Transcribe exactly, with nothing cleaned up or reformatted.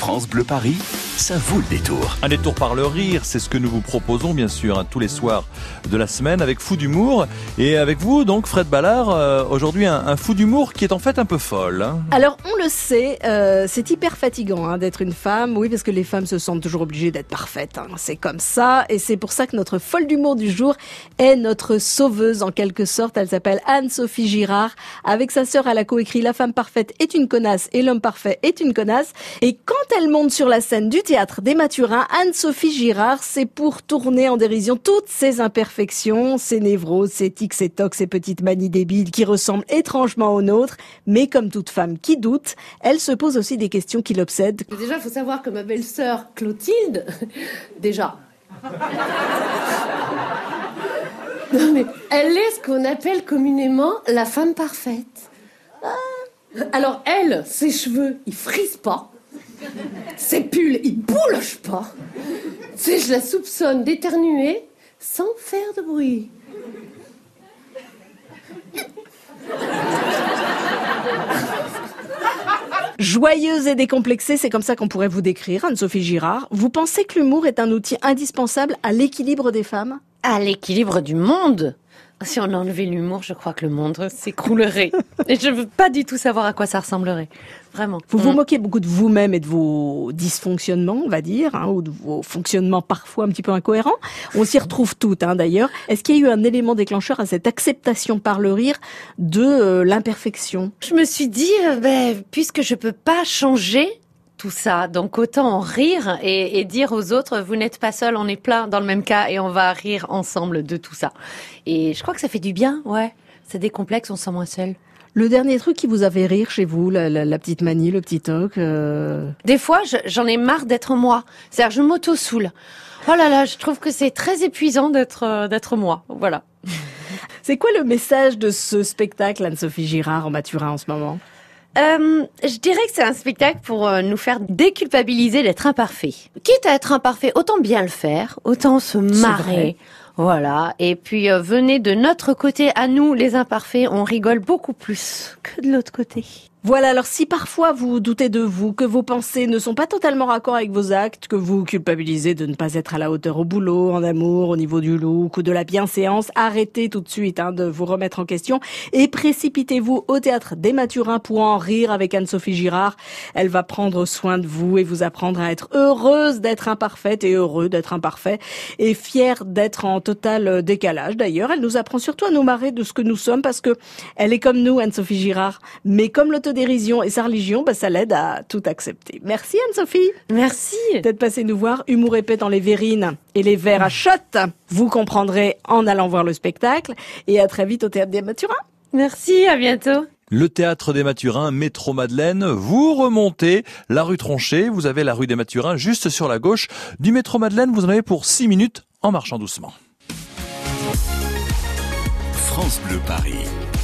France Bleu Paris, ça vaut le détour. Un détour par le rire, c'est ce que nous vous proposons bien sûr hein, tous les soirs de la semaine avec Fou d'humour. Et avec vous donc Fred Ballard, euh, aujourd'hui un, un fou d'humour qui est en fait un peu folle. Hein. Alors on le sait, euh, c'est hyper fatigant hein, d'être une femme, oui parce que les femmes se sentent toujours obligées d'être parfaites. Hein. C'est comme ça et c'est pour ça que notre folle d'humour du jour est notre sauveuse en quelque sorte. Elle s'appelle Anne-Sophie Girard. Avec sa sœur, elle a coécrit La femme parfaite est une connasse et l'homme parfait est une connasse. Et quand elle monte sur la scène du théâtre des Mathurins, Anne-Sophie Girard, c'est pour tourner en dérision toutes ses imperfections, ses névroses, ses tics, ses tocs, ses petites manies débiles qui ressemblent étrangement aux nôtres. Mais comme toute femme qui doute, elle se pose aussi des questions qui l'obsèdent. Déjà, il faut savoir que ma belle-sœur Clotilde, déjà, non mais elle est ce qu'on appelle communément la femme parfaite. Alors elle, ses cheveux, ils frisent pas. Ses pulls, ils boulochent pas. Tu sais, je la soupçonne d'éternuer sans faire de bruit. Joyeuse et décomplexée, c'est comme ça qu'on pourrait vous décrire, Anne-Sophie Girard. Vous pensez que l'humour est un outil indispensable à l'équilibre des femmes ? À l'équilibre du monde ? Si on enlevait l'humour, je crois que le monde s'écroulerait. Et je veux pas du tout savoir à quoi ça ressemblerait. Vraiment. Vous vous moquez beaucoup de vous-même et de vos dysfonctionnements, on va dire, hein, ou de vos fonctionnements parfois un petit peu incohérents. On s'y retrouve toutes, hein, d'ailleurs. Est-ce qu'il y a eu un élément déclencheur à cette acceptation par le rire de euh, l'imperfection ? Je me suis dit, euh, ben, puisque je peux pas changer tout ça, donc autant en rire et, et dire aux autres, vous n'êtes pas seuls, on est plein dans le même cas et on va rire ensemble de tout ça. Et je crois que ça fait du bien, ouais. C'est décomplexe, on se sent moins seul. Le dernier truc qui vous a fait rire chez vous, la, la, la petite manie, le petit toc euh... Des fois, je, j'en ai marre d'être moi. C'est-à-dire, je m'auto-soule. Oh là là, je trouve que c'est très épuisant d'être, euh, d'être moi. Voilà. C'est quoi le message de ce spectacle, Anne-Sophie Girard, en Mathurin en ce moment ? Euh, je dirais que c'est un spectacle pour euh, nous faire déculpabiliser d'être imparfait. Quitte à être imparfait, autant bien le faire, autant se marrer. Voilà. Et puis, euh, venez de notre côté, à nous, les imparfaits, on rigole beaucoup plus que de l'autre côté. Voilà, alors si parfois vous doutez de vous, que vos pensées ne sont pas totalement raccord avec vos actes, que vous culpabilisez de ne pas être à la hauteur au boulot, en amour, au niveau du look ou de la bienséance, arrêtez tout de suite hein, de vous remettre en question et précipitez-vous au théâtre des Mathurins pour en rire avec Anne-Sophie Girard. Elle va prendre soin de vous et vous apprendre à être heureuse d'être imparfaite et heureux d'être imparfait et fière d'être en total décalage. D'ailleurs, elle nous apprend surtout à nous marrer de ce que nous sommes parce que elle est comme nous, Anne-Sophie Girard, mais comme l'autodérision et sa religion, bah, ça l'aide à tout accepter. Merci Anne-Sophie. Merci. D'être passée nous voir. Humour épais dans les verrines et les verres à shot. Vous comprendrez en allant voir le spectacle. Et à très vite au Théâtre des Mathurins. Merci, à bientôt. Le Théâtre des Mathurins, métro Madeleine, vous remontez la rue Tronchet, vous avez la rue des Mathurins juste sur la gauche. Du métro Madeleine, vous en avez pour six minutes en marchant doucement. France Bleu Paris.